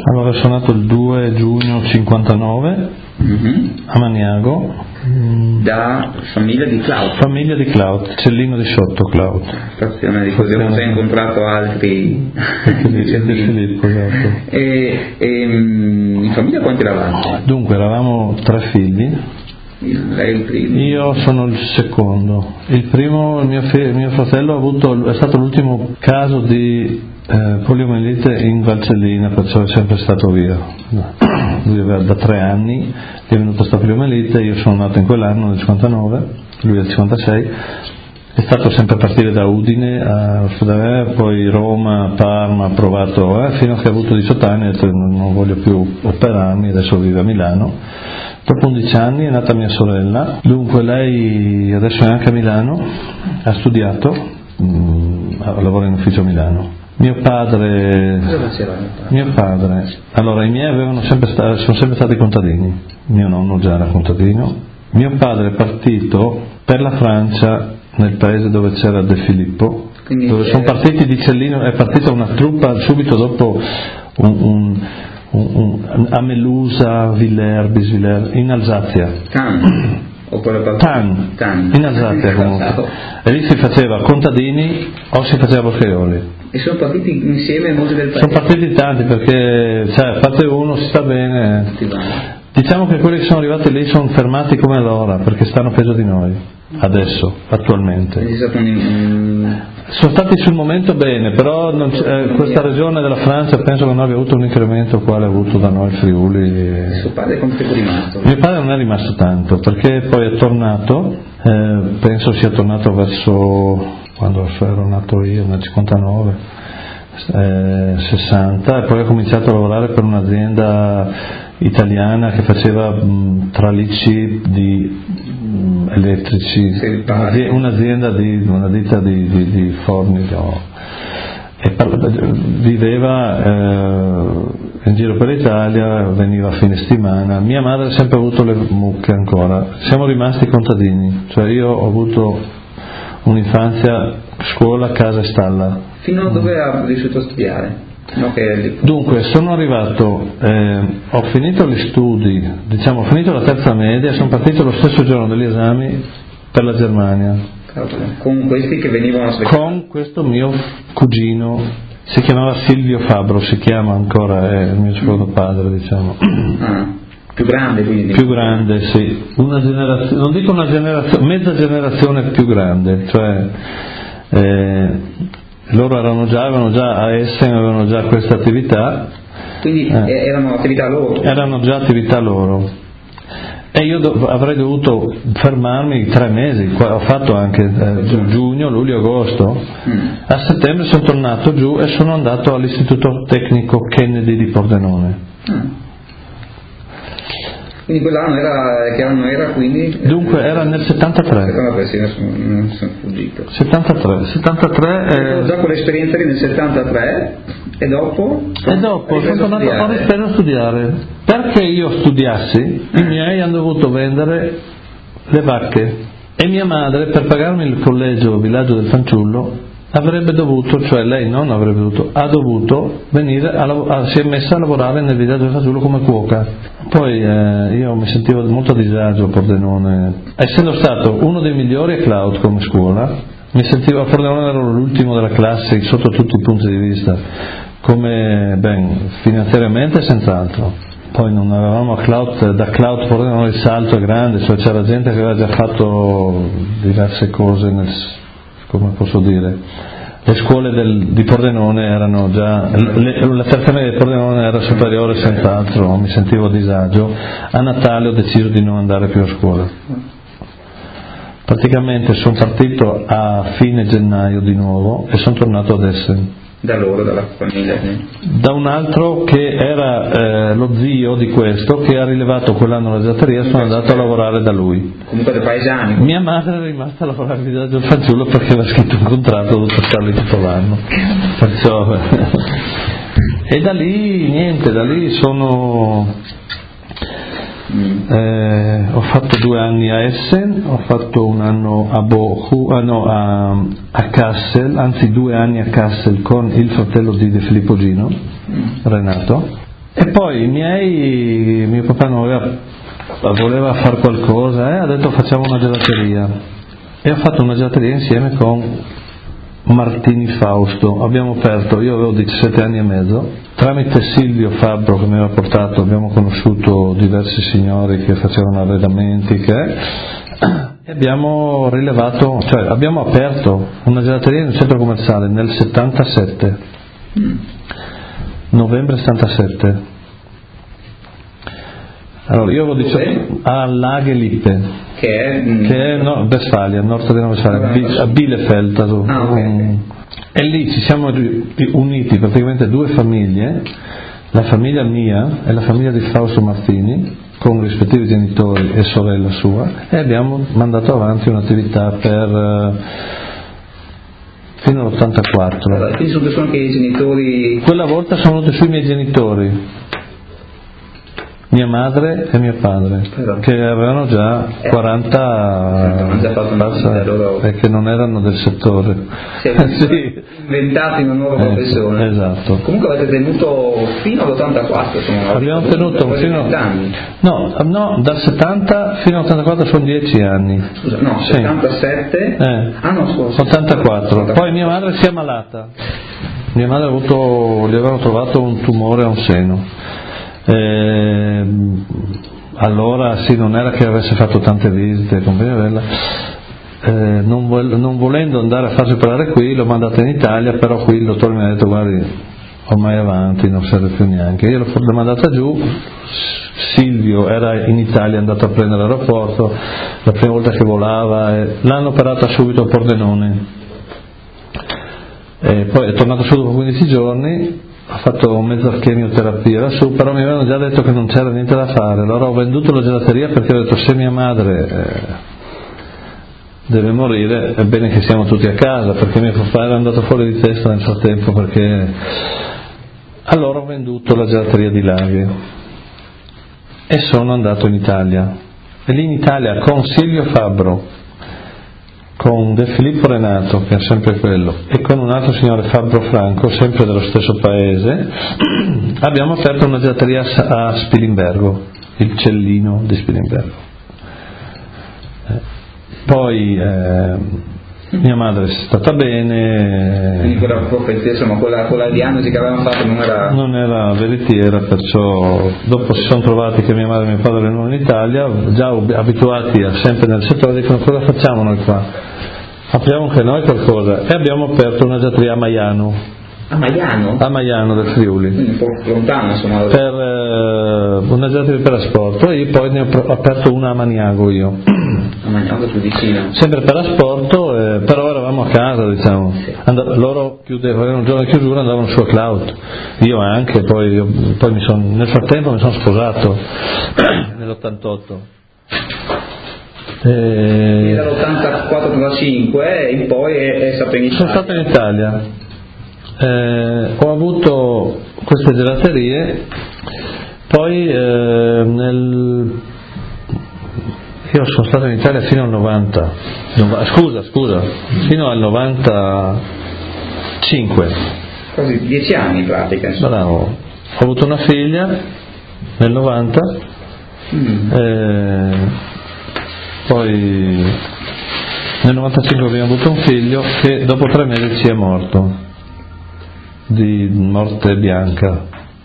Allora sono nato il 2 giugno 59 a Maniago. Da famiglia di Cloud. Famiglia di Cloud, Cellino di sotto Cloud. Stazione di così ho già incontrato altri di Filippo, esatto. In famiglia quanti eravate? Dunque eravamo 3 figli. Lei il primo? Io sono il secondo. Il primo, mio fratello, è stato l'ultimo caso di poliomielite in Valcellina, perciò è sempre stato via. Lui aveva da 3 anni, gli è venuta questa poliomielite, io sono nato in quell'anno, nel 59, lui nel 56. È stato sempre a partire da Udine a Ospedale, poi Roma, Parma, ha provato, fino a che ha avuto 18 anni, ha detto non voglio più operarmi, adesso vive a Milano. Dopo 11 anni è nata mia sorella, dunque lei adesso è anche a Milano, ha studiato, lavora in ufficio a Milano. Mio padre, allora i miei sono sempre stati contadini, mio nonno già era contadino, mio padre è partito per la Francia nel paese dove c'era De Filippo, dove sono partiti di Cellino, è partita una truppa subito dopo a Melusa, Bisvillers, in Alsazia. Tan, in Alsazia comunque. E lì si faceva contadini o si faceva boscaioli. E sono partiti insieme molti del paese? Sono partiti tanti perché, a parte uno si sta bene. Diciamo che quelli che sono arrivati lì sono fermati come allora, perché stanno peggio di noi, adesso, attualmente. Sono stati sul momento bene, però questa regione della Francia penso che non abbia avuto un incremento quale ha avuto da noi il Friuli. Suo padre come è rimasto? Mio padre non è rimasto tanto, perché poi è tornato, penso sia tornato verso quando ero nato io, nel 59, 60, e poi ha cominciato a lavorare per un'azienda italiana che faceva tralicci di elettrici, una ditta di forni, e viveva in giro per l'Italia, veniva a fine settimana. Mia madre ha sempre avuto le mucche ancora, siamo rimasti contadini, cioè io ho avuto un'infanzia, scuola, casa e stalla. Fino a dove ha riuscito a studiare? Dunque sono arrivato, ho finito gli studi, ho finito la terza media, sono partito lo stesso giorno degli esami per la Germania. Con questi che venivano a con questo mio cugino, si chiamava Silvio Fabro, si chiama ancora, è il mio secondo padre, Più grande quindi? Più grande, sì, una generazione, non dico una generazione, mezza generazione più grande, cioè loro avevano già a Essen, avevano già questa attività. Quindi erano attività loro? Erano già attività loro. E io avrei dovuto fermarmi 3 mesi, ho fatto anche giugno, luglio, agosto. A settembre sono tornato giù e sono andato all'Istituto Tecnico Kennedy di Pordenone. Quindi quell'anno che anno era quindi? Dunque era nel 73. 73, sì, non sono fuggito. 73 già con l'esperienza lì nel 73 e dopo? Sono tornato a studiare. Perché io studiassi, i miei hanno dovuto vendere le vacche e mia madre, per pagarmi il collegio Villaggio del Fanciullo, avrebbe dovuto, cioè lei non avrebbe dovuto, ha dovuto venire si è messa a lavorare nel Villaggio del Fanciullo come cuoca. Poi io mi sentivo molto a disagio a Pordenone, essendo stato uno dei migliori a Cloud come scuola, mi sentivo a Pordenone, ero l'ultimo della classe sotto tutti i punti di vista, come finanziariamente senz'altro. Poi non avevamo da Cloud Pordenone, il salto è grande, cioè c'era gente che aveva già fatto diverse cose come posso dire, le scuole di Pordenone erano già, la terza media di Pordenone era superiore senz'altro, mi sentivo a disagio. A Natale ho deciso di non andare più a scuola. Praticamente sono partito a fine gennaio di nuovo e sono tornato ad Essen. Dalla famiglia? Da un altro che era lo zio di questo, che ha rilevato quell'anno la giatteria, sono andato a lavorare da lui. Comunque dei paesani? Mia madre è rimasta a lavorare al Villaggio del Fanciullo perché aveva scritto un contratto, ho dovuto starli tutto l'anno. Perciò e da lì sono ho fatto 2 anni a Essen, ho fatto un anno a Kassel, anzi 2 anni a Kassel con il fratello di De Filippo Gino, Renato. E poi mio papà voleva fare qualcosa e ha detto facciamo una gelateria, e ho fatto una gelateria insieme con Martini Fausto. Abbiamo aperto, io avevo 17 anni e mezzo, tramite Silvio Fabbro che mi aveva portato, abbiamo conosciuto diversi signori che facevano arredamenti e abbiamo rilevato, cioè abbiamo aperto una gelateria in un centro commerciale nel 77, novembre 77. Allora io avevo detto a Laghe-Lippe, che è Westfalia, nord di Westfalia, a Bielefeld, okay. E lì ci siamo uniti praticamente due famiglie, la famiglia mia e la famiglia di Fausto Martini, con rispettivi genitori e sorella sua, e abbiamo mandato avanti un'attività fino all'84. Allora, quindi sono anche i genitori? Quella volta sono venuti sui miei genitori, mia madre e mio padre, che avevano già 40 e che non erano del settore. Sì. Inventati una nuova professione. Esatto. Comunque avete tenuto fino all'84, abbiamo tenuto fino anni. No, dal 70 fino all'84 sono 10 anni. Scusa, no, 77? Scusa. 84. Poi mia madre si è ammalata. Mia madre gli avevano trovato un tumore a un seno. Allora sì, non era che avesse fatto tante visite con Benevella, non volendo andare a farsi operare qui l'ho mandata in Italia, però qui il dottore mi ha detto guardi, ormai è avanti, non serve più neanche. Io l'ho mandata giù, Silvio era in Italia, è andato a prendere l'aeroporto la prima volta che volava, l'hanno operata subito a Pordenone, poi è tornato su dopo 15 giorni, ha fatto mezza chemioterapia lassù, però mi avevano già detto che non c'era niente da fare. Allora ho venduto la gelateria perché ho detto se mia madre deve morire è bene che siamo tutti a casa, perché mio papà era andato fuori di testa nel frattempo, allora ho venduto la gelateria di Laghe e sono andato in Italia, e lì in Italia con Silvio Fabbro, con De Filippo Renato, che è sempre quello, e con un altro signore, Fabbro Franco, sempre dello stesso paese, abbiamo aperto una gelateria a Spilimbergo, il Cellino di Spilimbergo. Poi mia madre è stata bene. Quindi quella profezia, insomma, quella diagnosi che avevano fatto non era veritiera, perciò dopo si sono trovati che mia madre e mio padre erano in Italia, già abituati sempre nel settore, dicono cosa facciamo noi qua? Apriamo anche noi qualcosa, e abbiamo aperto una gelateria a Maiano. A Maiano? A Maiano del Friuli. Quindi un po' lontano, insomma. Per una gelateria per asporto, e poi ne ho aperto una a Maniago io. A Maniago più vicino. Sempre per asporto, però eravamo a casa, diciamo. Sì. Loro avevano un giorno di chiusura, andavano su a Cloud. Io anche, poi nel frattempo mi sono sposato nell'88. Dall'84-85 in poi è stato in Italia. Sono stato in Italia, ho avuto queste gelaterie, poi io sono stato in Italia fino al 90, fino al 95, quasi 10 anni in pratica. Bravo. Ho avuto una figlia nel 90, poi nel 95 abbiamo avuto un figlio che dopo 3 mesi ci è morto di morte bianca,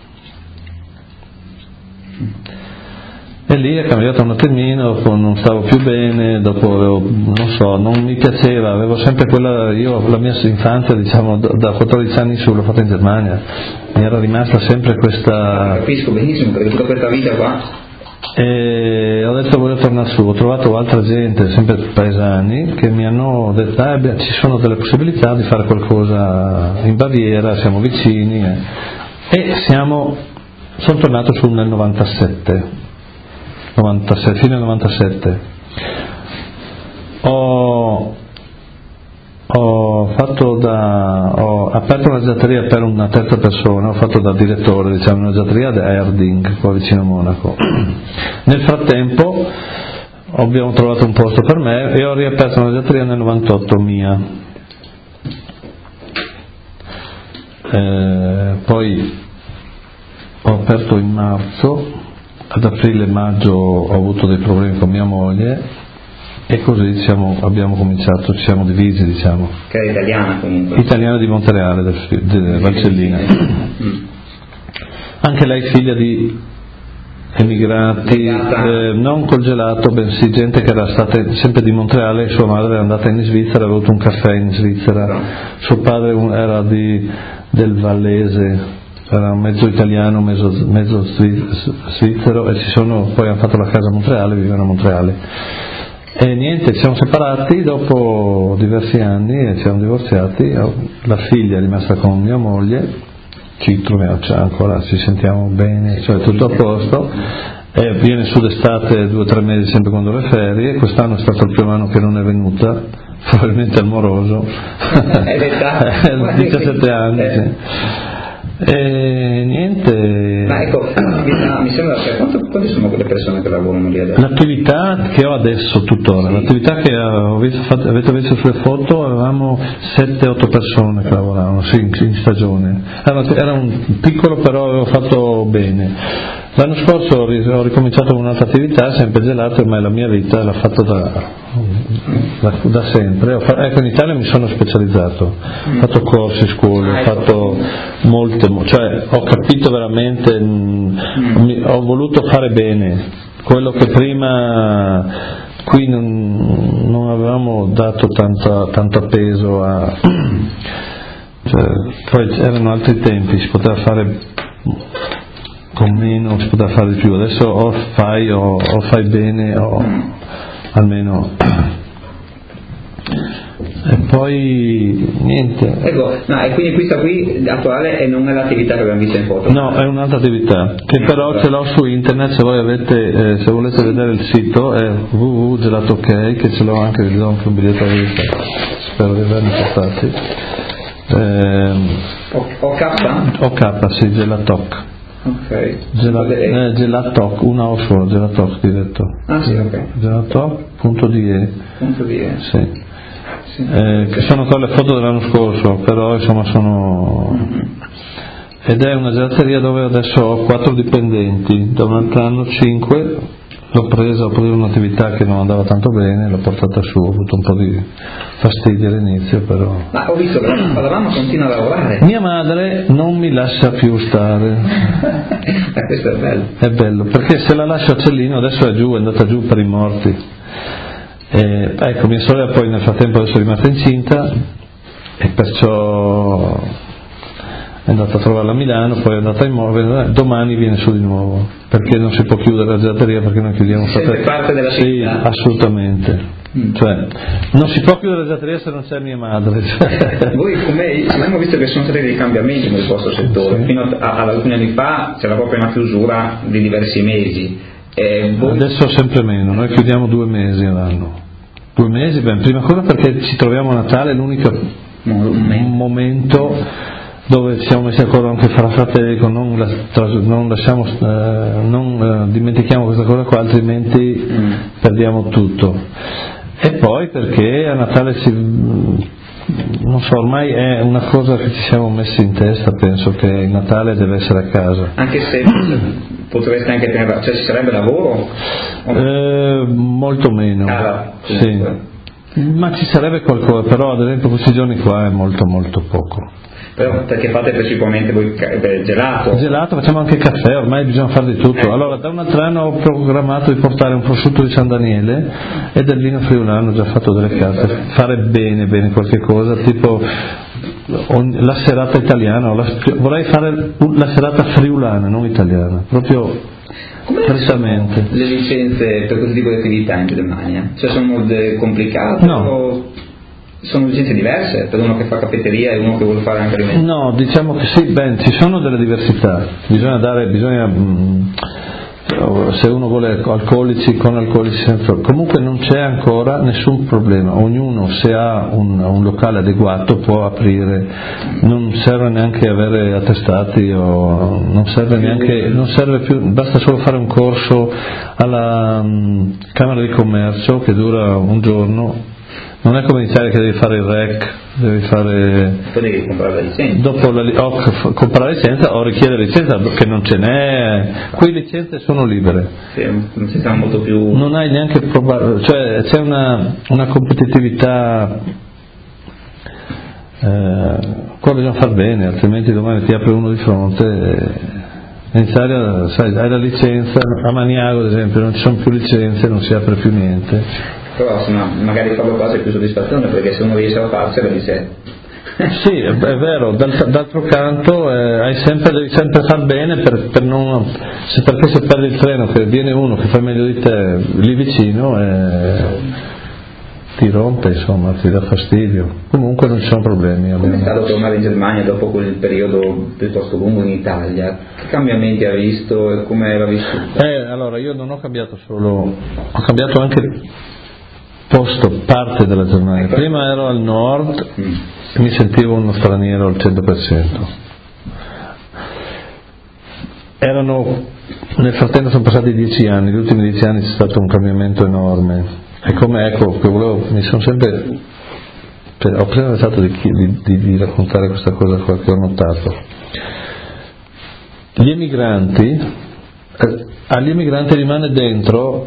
e lì è cambiato un attimino, non stavo più bene, dopo non mi piaceva, avevo sempre la mia infanzia, diciamo, da 14 anni su l'ho fatta in Germania, mi era rimasta sempre questa. Capisco benissimo, perché tutta questa vita qua. E ho detto voglio tornare su, ho trovato altra gente, sempre paesani, che mi hanno detto ci sono delle possibilità di fare qualcosa in Baviera, siamo vicini, sono tornato su nel 97, fino al 97. Ho aperto una gelateria per una terza persona, ho fatto da direttore, diciamo, una gelateria ad Erding, qua vicino a Monaco. Nel frattempo abbiamo trovato un posto per me e ho riaperto una gelateria nel 98 mia. Poi ho aperto in marzo, ad aprile e maggio ho avuto dei problemi con mia moglie e così abbiamo cominciato, ci siamo divisi, diciamo. Che è italiana comunque. Italiana di Montereale, di Valcellina. Anche lei figlia di emigrati, non col gelato, bensì gente che era stata sempre di Montereale. Sua madre era andata in Svizzera, aveva avuto un caffè in Svizzera, suo padre era del Vallese, era mezzo italiano, mezzo svizzero, e poi hanno fatto la casa a Montereale, vivevano a Montereale. E niente, ci siamo separati dopo diversi anni e ci siamo divorziati. La figlia è rimasta con mia moglie, ci troviamo ancora, ci sentiamo bene, cioè tutto a posto, e viene su d'estate 2 o 3 mesi sempre quando le ferie. Quest'anno è stato il primo anno che non è venuta, probabilmente al moroso, 17 anni, sì. E niente. Ma ecco, mi sembra che quante sono quelle persone che lavorano lì adesso? L'attività che ho adesso tuttora, sì. L'attività che avete visto sulle foto, avevamo 7-8 persone che lavoravano, sì, in stagione. Era un piccolo, però avevo fatto bene. L'anno scorso ho ricominciato con un'altra attività, sempre gelato, ormai la mia vita l'ho fatto da sempre. Ecco, in Italia mi sono specializzato, ho fatto corsi, scuole, ho fatto cioè ho capito veramente, ho voluto fare bene quello che prima qui non avevamo dato tanto peso a, cioè, poi erano altri tempi, si poteva fare con meno, si poteva fare di più. Adesso o fai bene o almeno. E poi niente. Ecco, no, e quindi questa qui attuale e non è l'attività che abbiamo visto in foto? No, è un'altra attività che però ce l'ho su internet, se voi avete, se volete vedere il sito è www.gelato.ok, che ce l'ho anche, vi do anche un biglietto a visita, spero di averne portati. OK, sì, Gelatoc. Ok. Gelatoc, una O solo, Gelatoc diretto. Ah sì, ok. Gelatoc.de. Sì. Sì. Che sono con le foto dell'anno scorso, però insomma ed è una gelateria dove adesso ho 4 dipendenti, da un altro anno 5. L'ho preso un'attività che non andava tanto bene, l'ho portata su, ho avuto un po' di fastidio all'inizio, però. Ma ho visto che la mamma continua a lavorare. Mia madre non mi lascia più stare. Questo è bello. È bello, perché se la lascio a Cellino, adesso è andata giù per i morti. Ecco, mia sorella poi nel frattempo adesso è rimasta incinta e perciò è andata a trovarla a Milano, poi è andata in Move, domani viene su di nuovo, perché non si può chiudere la gelateria, perché noi chiudiamo parte della sì, assolutamente. Cioè, non si può chiudere la gelateria se non c'è mia madre. Voi come abbiamo visto che sono stati dei cambiamenti nel vostro settore, sì. Fino ad alcuni anni fa c'era proprio una chiusura di diversi mesi. Adesso sempre meno, noi chiudiamo 2 mesi all'anno. 2 mesi, prima cosa perché ci troviamo a Natale, è l'unico momento dove ci siamo messi d'accordo anche fra fratelli, non dimentichiamo questa cosa qua, altrimenti perdiamo tutto. E poi perché a Natale non so, ormai è una cosa che ci siamo messi in testa, penso che il Natale deve essere a casa. Anche se potreste anche tenere, cioè ci sarebbe lavoro? Molto meno, sì. Ma ci sarebbe qualcosa, però ad esempio questi giorni qua è molto molto poco. Però perché fate principalmente voi gelato, facciamo anche caffè, ormai bisogna fare di tutto. Allora da un altro anno ho programmato di portare un prosciutto di San Daniele e del vino friulano, ho già fatto delle carte, fare bene qualche cosa, tipo la serata italiana, vorrei fare la serata friulana, non italiana, proprio precisamente. Le licenze per questo tipo di attività in Germania? Cioè sono complicate? No. O sono licenze diverse per uno che fa caffetteria e uno che vuole fare anche alimenti? No, diciamo che sì, ci sono delle diversità, bisogna se uno vuole alcolici, con alcolici, senza, comunque non c'è ancora nessun problema, ognuno se ha un locale adeguato può aprire, non serve neanche avere attestati non serve più, basta solo fare un corso alla Camera di Commercio che dura un giorno Non è come in Italia che devi fare il REC, devi fare... Poi devi comprare la licenza. Dopo comprare la licenza o richiedere licenza, che non ce n'è. Qui le licenze sono libere. Sì, si sta molto più... Non hai neanche cioè c'è una competitività, qua bisogna far bene, altrimenti domani ti apre uno di fronte. In Italia, sai, hai la licenza, a Maniago ad esempio non ci sono più licenze, non si apre più niente. Però magari farlo quasi è più soddisfazione, perché se uno riesce a farsela dice... Sì, è vero, d'altro canto devi sempre far bene perché se perdi il treno che viene uno che fa meglio di te lì vicino ti rompe, insomma, ti dà fastidio. Comunque non ci sono problemi. Come è stato tornare in Germania dopo quel periodo piuttosto lungo in Italia? Che cambiamenti ha visto e come era vissuto? Allora io non ho cambiato solo, ho cambiato anche parte della Germania. Prima ero al nord e mi sentivo uno straniero al 100%. Nel frattempo sono passati 10 anni, negli ultimi 10 anni c'è stato un cambiamento enorme. E come mi sono sempre, ho pensato di raccontare questa cosa qua che ho notato. Agli emigranti rimane dentro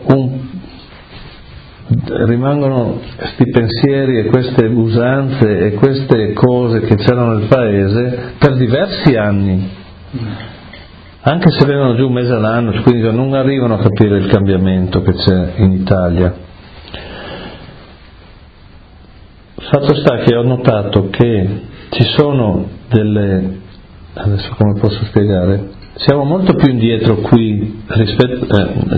rimangono questi pensieri e queste usanze e queste cose che c'erano nel paese per diversi anni, anche se vengono giù un mese all'anno, quindi non arrivano a capire il cambiamento che c'è in Italia. Fatto sta che ho notato che ci sono adesso come posso spiegare, siamo molto più indietro qui rispetto,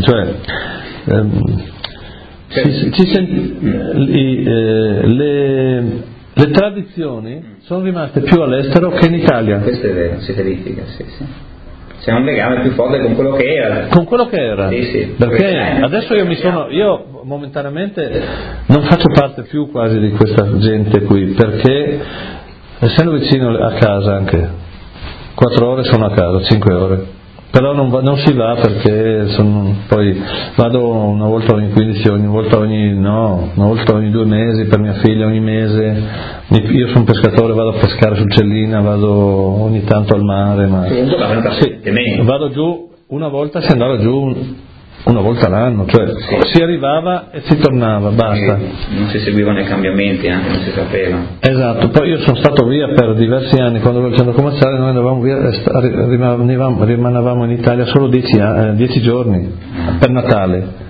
le tradizioni sono rimaste più all'estero che in Italia. Questo è vero, si verifica, sì. C'è un legame più forte con quello che era. Con quello che era. Sì. Perché adesso io momentaneamente non faccio parte più quasi di questa gente qui, perché essendo vicino a casa anche 4 ore sono a casa, 5 ore. Però non si va perché poi vado una volta ogni 15, una volta ogni 2 mesi per mia figlia ogni mese. Io sono pescatore, vado a pescare sul Cellina, vado ogni tanto al mare, vado giù una volta, si andava giù una volta all'anno, cioè si arrivava e si tornava, basta. Non si seguivano i cambiamenti, anche non si sapeva. Esatto, poi io sono stato via per diversi anni, quando ero al centro commerciale noi andavamo via, rimanevamo in Italia solo 10 giorni per Natale.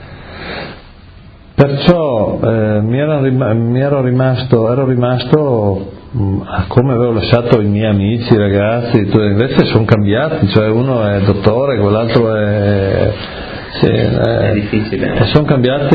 Perciò ero rimasto come avevo lasciato i miei amici, i ragazzi, invece sono cambiati, cioè uno è dottore, quell'altro è difficile. Sono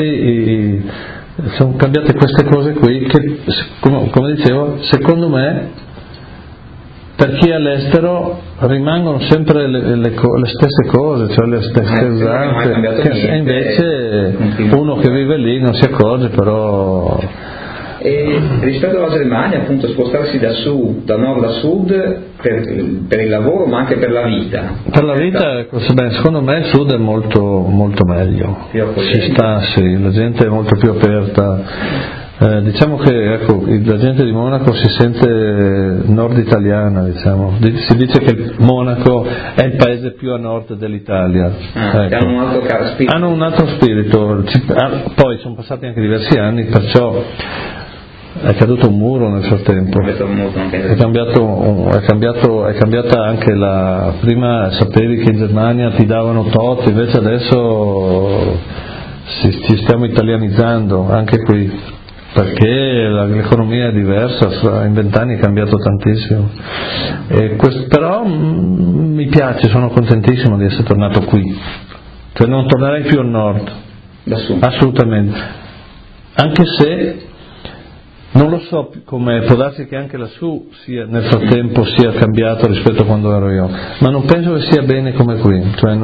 cambiate queste cose qui che, come dicevo, secondo me per chi è all'estero rimangono sempre le stesse cose, cioè le stesse usanze, e invece uno che vive lì non si accorge, però. E rispetto alla Germania, appunto, spostarsi da nord a sud per il lavoro, ma anche per la vita. Per la vita, secondo me il sud è molto, molto meglio. La gente è molto più aperta. Diciamo che la gente di Monaco si sente nord italiana, diciamo. Si dice che Monaco è il paese più a nord dell'Italia. Hanno un altro spirito. Poi sono passati anche diversi anni, perciò è caduto un muro nel frattempo, è cambiata anche prima sapevi che in Germania ti davano tot, invece adesso ci stiamo italianizzando anche qui, perché l'economia è diversa, in 20 anni è cambiato tantissimo, però mi piace, sono contentissimo di essere tornato qui, cioè non tornerei più al nord, assolutamente, anche se non lo so come può darsi che anche lassù nel frattempo sia cambiato rispetto a quando ero io, ma non penso che sia bene come qui, cioè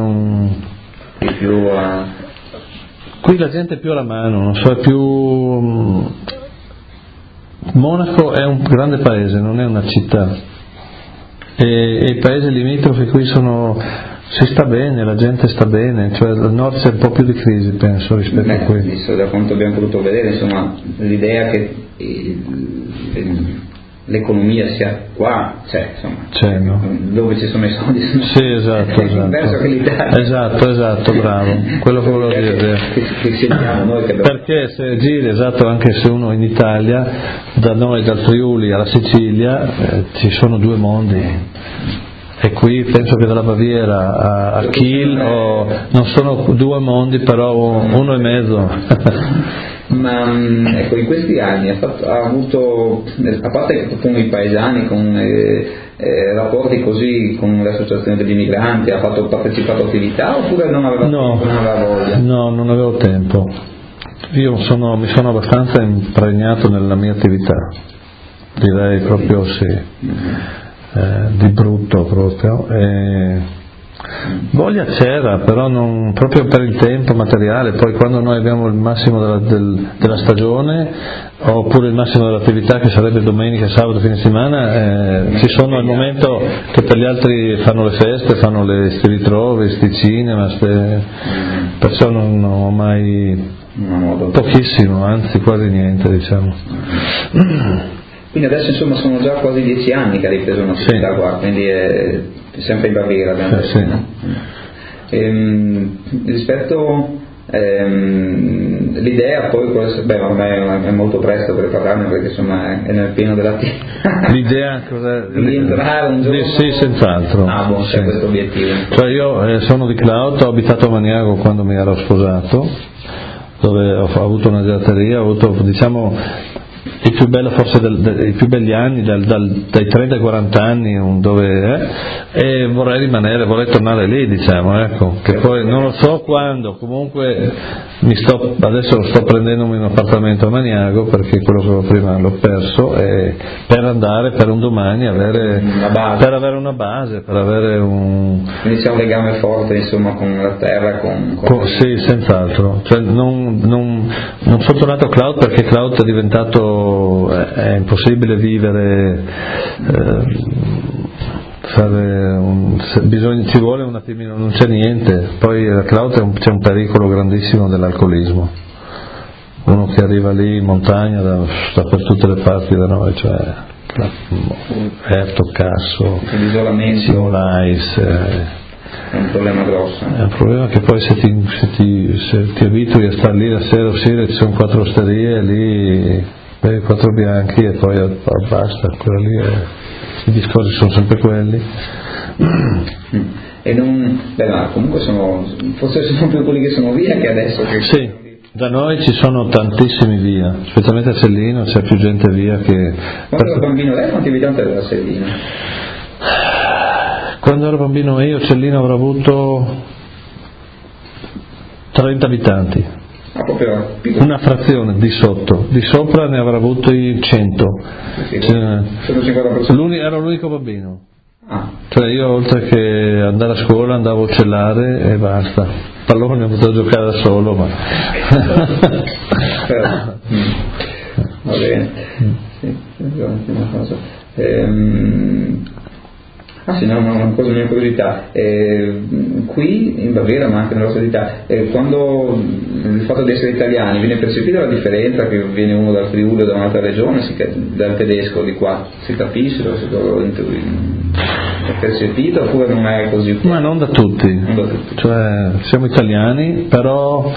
qui la gente è più alla mano, non so, è più. Monaco è un grande paese, non è una città, e i paesi limitrofi qui sono Si sta bene, la gente sta bene, cioè al nord c'è un po' più di crisi, penso, rispetto a qui. Visto da quanto abbiamo potuto vedere, insomma, l'idea che l'economia sia qua, c'è, no? Dove ci sono i soldi. Sì, esatto. Penso che l'Italia. Esatto, bravo, quello che volevo dire. Che sentiamo noi che perché se giri, anche se uno in Italia, da noi, dal Friuli alla Sicilia, ci sono due mondi. E qui penso che dalla Baviera a Kiel non sono due mondi, però uno e mezzo. Ma ecco, in questi anni ha avuto, a parte con i paesani, con rapporti così con l'associazione degli immigranti, ha partecipato a attività oppure non aveva tempo, non aveva voglia? No, non avevo tempo. Io mi sono abbastanza impregnato nella mia attività, direi proprio sì. Di brutto proprio, voglia c'era, però non proprio per il tempo materiale. Poi quando noi abbiamo il massimo della stagione oppure il massimo dell'attività, che sarebbe domenica, sabato, fine settimana, ci sono al momento che per gli altri fanno le feste, fanno sti ritrovi, sti cinema, perciò non ho mai pochissimo, anzi quasi niente, diciamo. Quindi adesso insomma sono già quasi 10 anni che hai ripreso un'attività qua, quindi è sempre in Baviera, abbiamo detto. Sì. No? Rispetto l'idea poi, ormai è molto presto per parlarne perché insomma è nel pieno dell'attività. L'idea cos'è? Di entrare un giorno? Sì, senz'altro. C'è questo obiettivo. Cioè io sono di Cloud, ho abitato a Maniago quando mi ero sposato, dove ho avuto una gelateria, ho avuto, diciamo, il più bello forse i più belli anni dai 30 ai 40 anni e vorrei tornare lì, diciamo, ecco, che poi non lo so quando, comunque adesso sto prendendomi un appartamento a Maniago perché quello che avevo prima l'ho perso, e per andare per un domani per avere una base, per avere quindi c'è un legame forte insomma con la terra, sì, senz'altro, cioè non fortunato Cloud perché Cloud è diventato, è impossibile vivere, ci vuole un attimino, non c'è niente. Poi a Cloud c'è un pericolo grandissimo dell'alcolismo, uno che arriva lì in montagna sta per tutte le parti da noi, cioè Erto, Casso, Simolais, è un problema grosso. È un problema che poi se ti abitui a stare lì la sera uscire, ci sono 4 osterie lì, 4 bianchi e poi basta, quello lì i discorsi sono sempre quelli. E comunque forse sono più quelli che sono via che adesso che sì, da noi ci sono tantissimi via, specialmente a Sellino c'è più gente via che... Quando ero bambino lei quanti abitanti aveva Sellino? Quando ero bambino io Cellino avrò avuto 30 abitanti, una frazione di sotto, di sopra ne avrà avuti 100. Ero l'unico bambino, cioè io oltre che andare a scuola andavo a uccellare e basta, pallone potevo giocare da solo, ma va bene. Sì, una cosa. Una cosa, mia curiosità, qui in Baviera ma anche nella vostra città, quando il fatto di essere italiani viene percepita la differenza che viene uno dal Friuli o da un'altra regione, dal tedesco di qua, si capisce, è percepito oppure non è così? Ma non da tutti, cioè siamo italiani però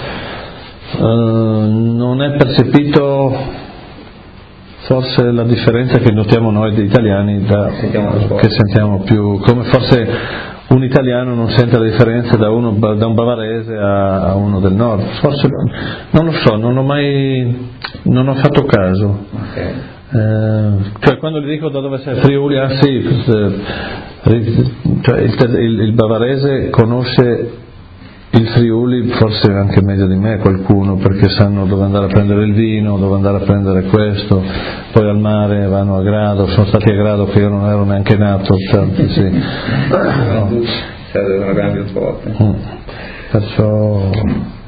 non è percepito. Forse la differenza che notiamo noi italiani che sentiamo più, come forse un italiano non sente la differenza da un bavarese a uno del nord, forse non lo so, non ho fatto caso. Cioè quando gli dico da dove sei, Friuli, sì, cioè il bavarese conosce il Friuli forse anche meglio di me qualcuno, perché sanno dove andare a prendere il vino, dove andare a prendere questo, poi al mare vanno a Grado, sono stati a Grado che io non ero neanche nato, tanti sì. Serve una grande forte. Perciò